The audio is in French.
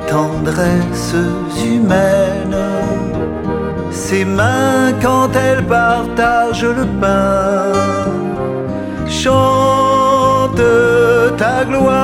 tendresses humaines. Ses mains quand elles partagent le pain chantent ta gloire.